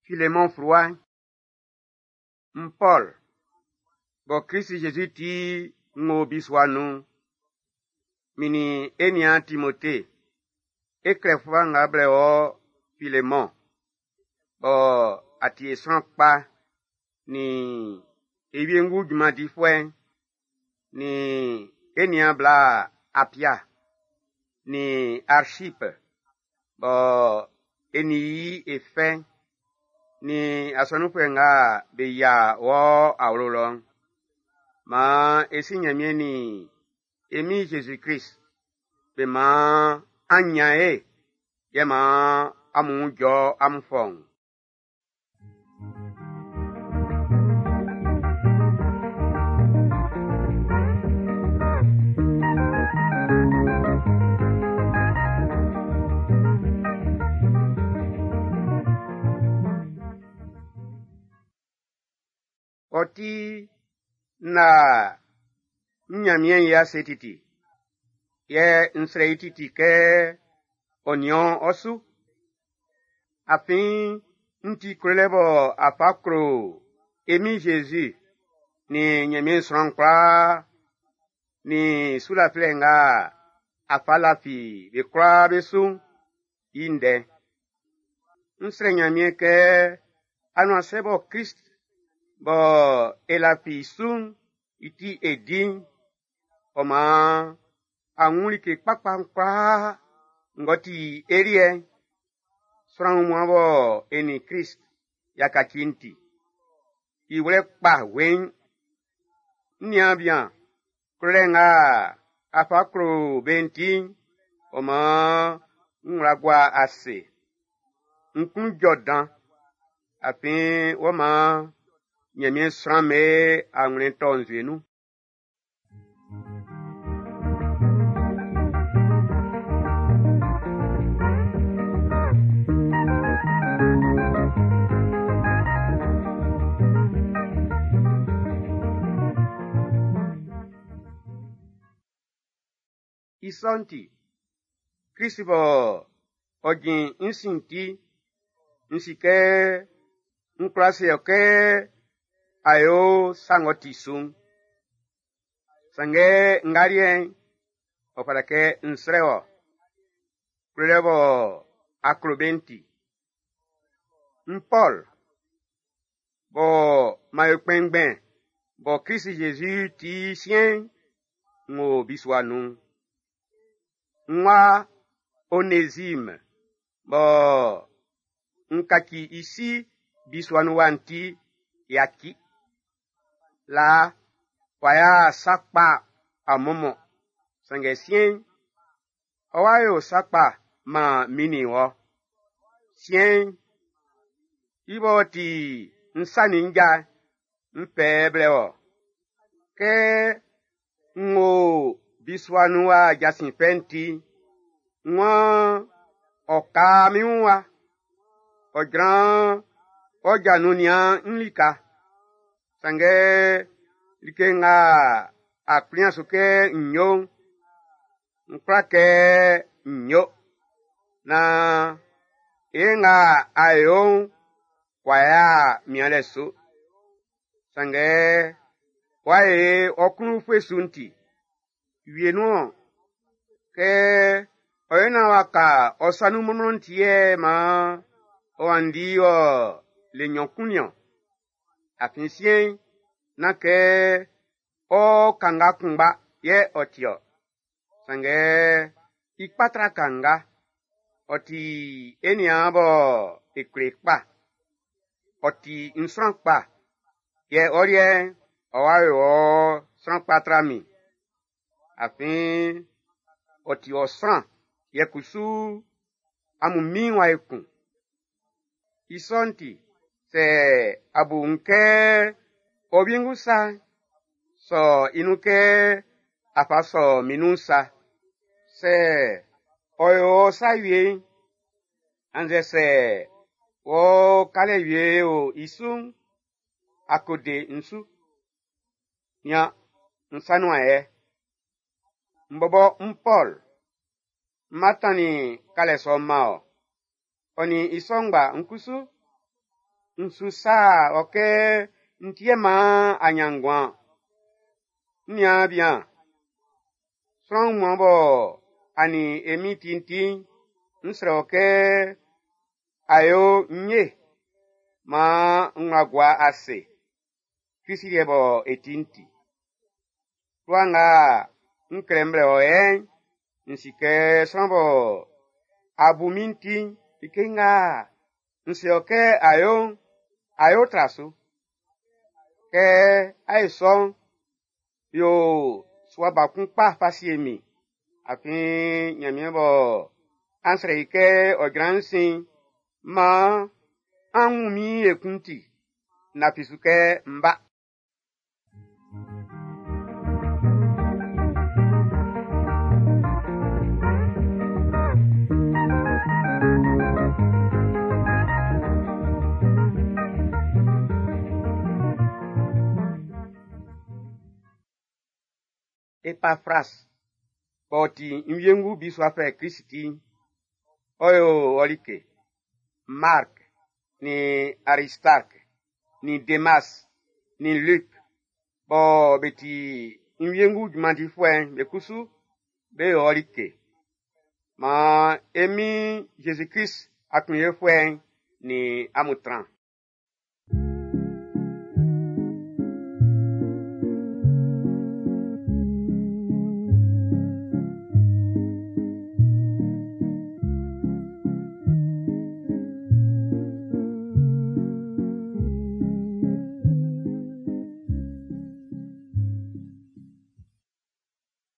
Philémon froid. Paul. Bo Christ Jésus ti ngo biswanu. Mini enia Timothée. Ekrefwa ngable o Philémon. Bo ati esrankpa ni ebiengu jumadi fwe ni enia bla apia ni Archippe. Bo eni efe ni asonupe nga beya wo awlolong. Ma esinyamie ni emi Jésus-Christ. Be ma anyae. Ye ma amunjo amfong. Oti na nyamien ya setiti. Ye nsreititi ke onion osu. Afin nti krelebo afakro emi Jésus ni nyamien srankpa ni sula flenga afalafi be kwa besu inde. Nsre nyamien ke anwasebo Christ bo elafi sun iti edin oma anguli ke pakpankpa ngoti erie srang mwabo eni Christ yakakinti iwle kpa wen niabian krenga afakro bentin oma ngragwa ase nkun Jordan afin woma nyamien srame anglen tonzenu. Isonti Christibo ogin insinti nsike nklase oke ayo sangoti sun sange ngarien oparake nsreo krelebo akrobenti Paul bo mayokpengben bo Christ Jésus ti sien ngo biswanu nwa Onésime bo nkaki isi biswanu wanti yaki la waya sakpa amomo sangesien owayo sakpa ma mini wo sien iboti nsaninja mpebleo ke ngo biswanu wa jasin penti nwa okamiwa ojran ojanunia nlika sange likenga akprian soke nyo nkrake nyo na enga ayon kwaya mialeso sange wae okunu fesunti wienu ke oyena waka osanu monontie ma oandio le nyonkunyo afinsien na ke o kanga kumba ye otio sange ikpatra kanga oti eniabo ekrekpa oti insrankpa ye orie owayo srankpatra mi afin oti osran ye kusu amuminwa ekun isonti se abu nke obiengusa so inuke afaso minusa se oyo sawie anze se o kale wie o isun akode nsu nya nsanu aye mbobo Paul matani kale so mao oni isongba nkusu nsusa oke ntiema anyangwan nya bien strong mwabo ani emi tinti nsre oke ayo nye ma ngagwa ase kisirebo etinti twanga nkrembre oye nsike sombo abuminti ikenga nsioke ayo trasu ke aison yo swaba kunpa pasiemi afin nyamiebo ansre ike ogransin ma anwumi ekunti na pisuke mba Epafras boti nyengu biswafe Kristi oyo olike Mark ni Aristarque ni Demas ni Luc bo beti nyengu jumandi fuen bekusu be olike ma emi Jésus-Christ akunye fuen ni amutran